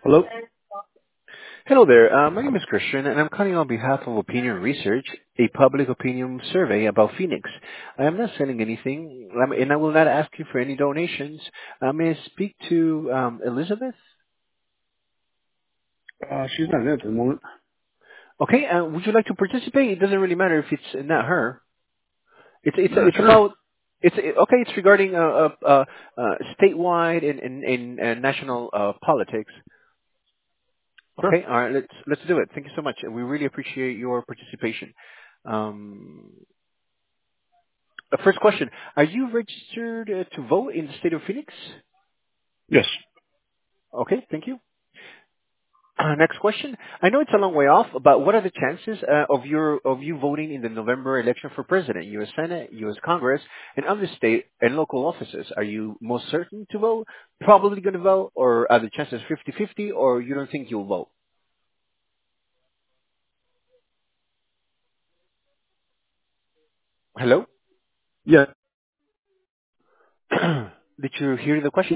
Hello? Hello there. My name is Christian, and I'm calling on behalf of Opinion Research, a public opinion survey about Phoenix. I am not selling anything, and I will not ask you for any donations. May I speak to Elizabeth? She's not in at the moment. Okay. Would you like to participate? It doesn't really matter if it's not her. It's Sure. about okay. It's regarding statewide and national politics. Sure. Okay. All right. Let's do it. Thank you so much. We really appreciate your participation. Um, First question. Are you registered to vote in the state of Phoenix? Yes. Okay, thank you. Next question. I know it's a long way off, but what are the chances of you voting in the November election for president, U.S. Senate, U.S. Congress, and other state and local offices? Are you most certain to vote, probably going to vote, or are the chances 50-50, or you don't think you'll vote? Hello? Yeah, Did you hear the question?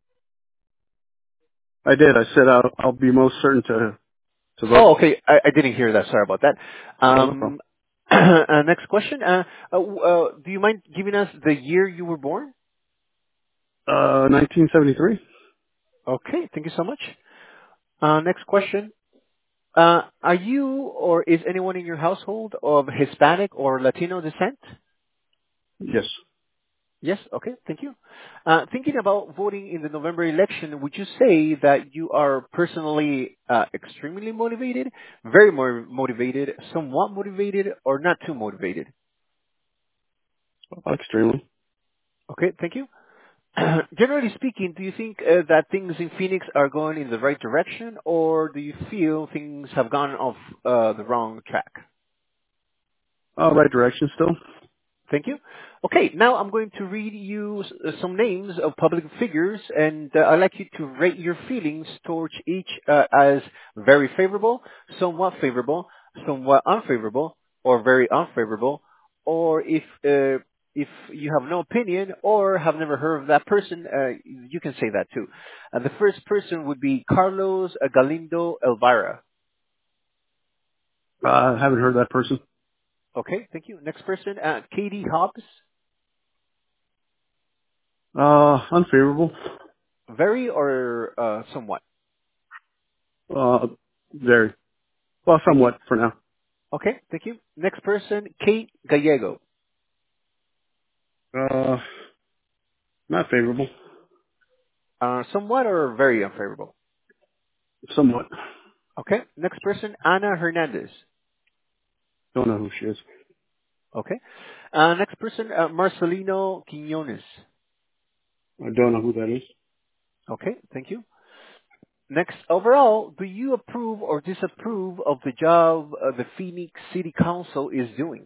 I did. I said I'll be most certain to vote. Oh, okay. I didn't hear that. Sorry about that. Oh, no problem. Next question. Do you mind giving us the year you were born? 1973? Okay, thank you so much. Next question. Are you or is anyone in your household of Hispanic or Latino descent? Yes. Yes. Okay, thank you. Thinking about voting in the November election, would you say that you are personally extremely motivated, very motivated, somewhat motivated, or not too motivated? Extremely. Okay, thank you. Generally speaking, do you think that things in Phoenix are going in the right direction, or do you feel things have gone off the wrong track? Right direction still. Thank you. Okay, now I'm going to read you some names of public figures, and I'd like you to rate your feelings towards each as very favorable, somewhat unfavorable, or very unfavorable, or if you have no opinion or have never heard of that person, you can say that too. The first person would be Carlos Galindo Elvira. Haven't heard that person. Okay, thank you. Next person, Katie Hobbs. Unfavorable. Very or somewhat? Uh, very. Well, Thank you. somewhat for now. Okay, thank you. Next person, Kate Gallego. Uh, not favorable. Somewhat or very unfavorable? Somewhat. Okay. Next person, Ana Hernandez. Don't know who she is. Okay. Next person, Marcelino Quinones. I don't know who that is. Okay, thank you. Next, overall, do you approve or disapprove of the job the Phoenix City Council is doing?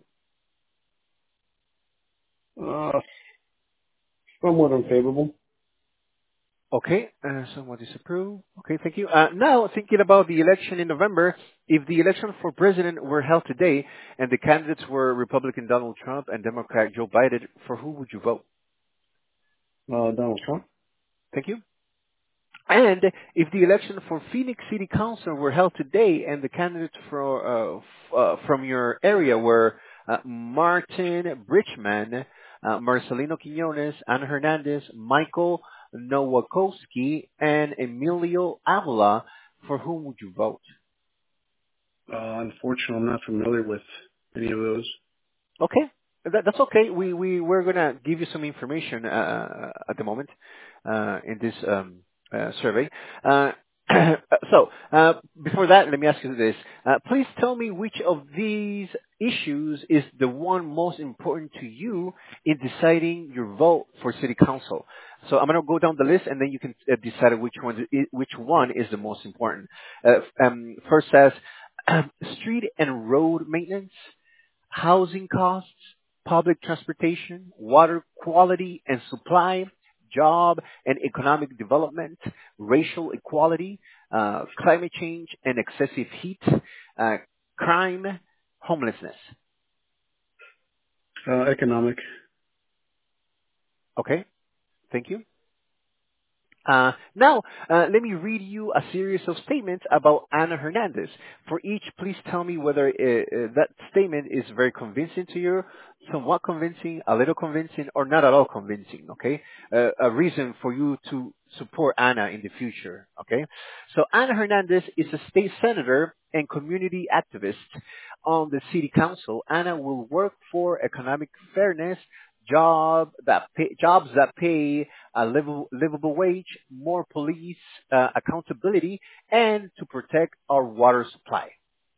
Uh, somewhat unfavorable. Okay, somewhat disapprove. Okay, thank you. Now, thinking about the election in November, if the election for president were held today and the candidates were Republican Donald Trump and Democrat Joe Biden, for who would you vote? Donald Trump. Thank you. And if the election for Phoenix City Council were held today and the candidates from your area were Martin Bridgman, Marcelino Quinones, Ana Hernandez, Michael Nowakowski, and Emilio Avila, for whom would you vote? Unfortunately, I'm not familiar with any of those. Okay, that's okay. We're gonna give you some information at the moment in this survey. Uh, before that, let me ask you this: please tell me which of these issues is the one most important to you in deciding your vote for city council. So I'm gonna go down the list, and then you can decide which one is the most important. First says street and road maintenance, housing costs, public transportation, water quality and supply, job and economic development, racial equality, climate change and excessive heat, uh, crime, homelessness. Economic. Okay, thank you. Now, let me read you a series of statements about Ana Hernandez. For each, please tell me whether that statement is very convincing to you, somewhat convincing, a little convincing, or not at all convincing, okay? A reason for you to support Ana in the future, okay? So Ana Hernandez is a state senator and community activist on the city council. Ana will work for economic fairness, jobs that pay a livable wage, more police accountability, and to protect our water supply.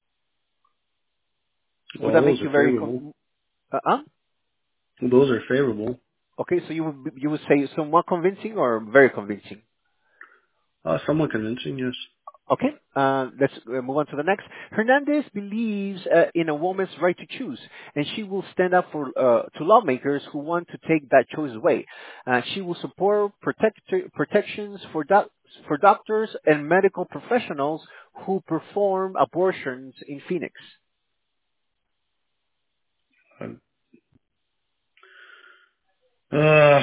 Would that All make those are you very favorable. Those are favorable. okay? So you would say somewhat convincing or very convincing? Somewhat convincing, yes. Okay, let's move on to the next. Hernandez believes in a woman's right to choose, and she will stand up for to lawmakers who want to take that choice away. She will support protections for doctors and medical professionals who perform abortions in Phoenix. Uh,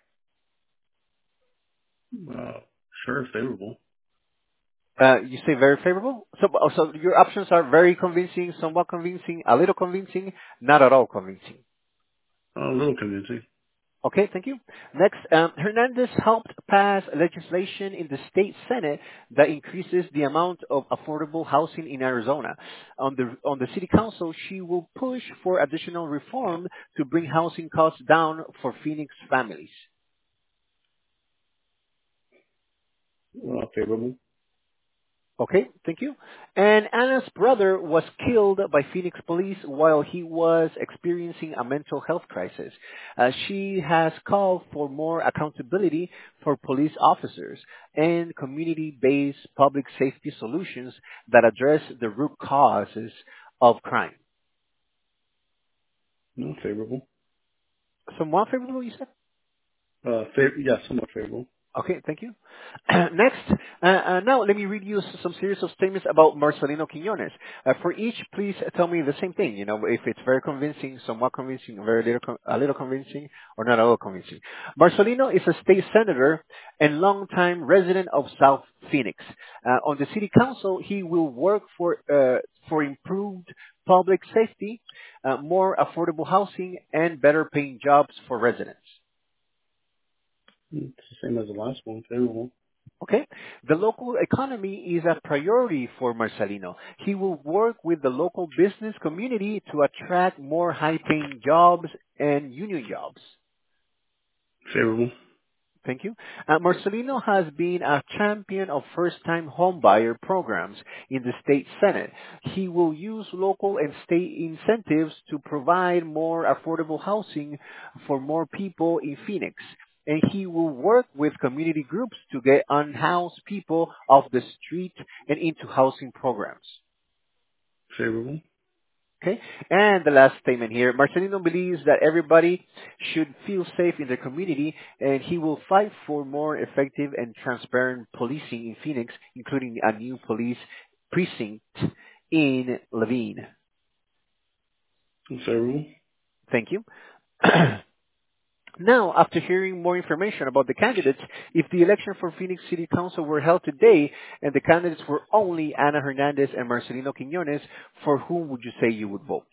sure, favorable. You say very favorable. So your options are very convincing, somewhat convincing, a little convincing, not at all convincing. A little convincing. Okay, thank you. Next, Hernandez helped pass legislation in the state Senate that increases the amount of affordable housing in Arizona. On the city council, she will push for additional reform to bring housing costs down for Phoenix families. Favorable. Okay, thank you. And Anna's brother was killed by Phoenix police while he was experiencing a mental health crisis. She has called for more accountability for police officers and community-based public safety solutions that address the root causes of crime. No, favorable. Somewhat favorable, you said? Yeah, somewhat favorable. Okay, thank you. Next, now let me read you some series of statements about Marcelino Quiñones. For each, please tell me the same thing. You know, if it's very convincing, somewhat convincing, a little convincing, or not at all convincing. Marcelino is a state senator and longtime resident of South Phoenix. On the city council, he will work for improved public safety, more affordable housing, and better paying jobs for residents. It's the same as the last one, favorable. Okay. The local economy is a priority for Marcelino. He will work with the local business community to attract more high-paying jobs and union jobs. Favorable. Thank you. Marcelino has been a champion of first-time homebuyer programs in the state Senate. He will use local and state incentives to provide more affordable housing for more people in Phoenix. And he will work with community groups to get unhoused people off the street and into housing programs. Favorable. Okay. And the last statement here. Marcelino believes that everybody should feel safe in their community, and he will fight for more effective and transparent policing in Phoenix, including a new police precinct in Levine. Favorable. Thank you. Now, after hearing more information about the candidates, if the election for Phoenix City Council were held today and the candidates were only Ana Hernandez and Marcelino Quiñones, for whom would you say you would vote?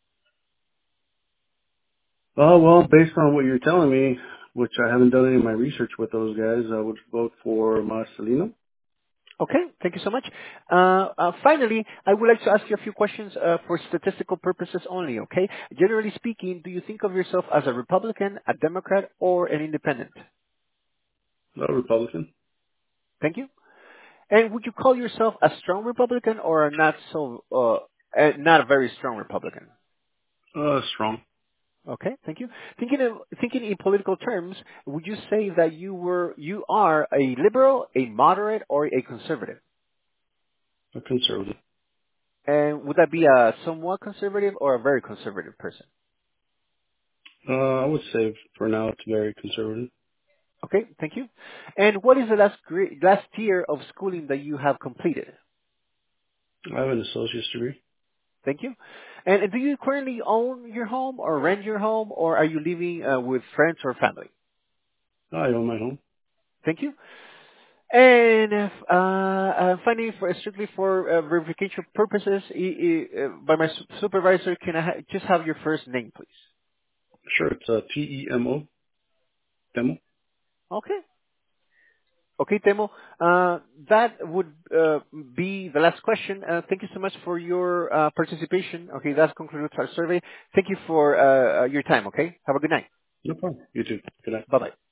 Oh, well, based on what you're telling me, which I haven't done any of my research with those guys, I would vote for Marcelino. Okay, thank you so much. Finally, I would like to ask you a few questions for statistical purposes only, okay? Generally speaking, do you think of yourself as a Republican, a Democrat, or an independent? Republican. Thank you. And would you call yourself a strong Republican or a not a very strong Republican? Strong. Okay, thank you. Thinking in political terms, would you say that you are a liberal, a moderate, or a conservative? A conservative. And would that be a somewhat conservative or a very conservative person? I would say for now it's very conservative. Okay, thank you. And what is the last year of schooling that you have completed? I have an associate's degree. Thank you. And do you currently own your home or rent your home, or are you living with friends or family? I own my home. Thank you. And finally, strictly for verification purposes, by my supervisor, can I just have your first name, please? Sure, it's T-E-M-O, Temo. Okay. Okay, Temo. That would be the last question. Thank you so much for your participation. Okay, that concludes our survey. Thank you for your time, okay? Have a good night. No problem. You too. Good night. Bye-bye.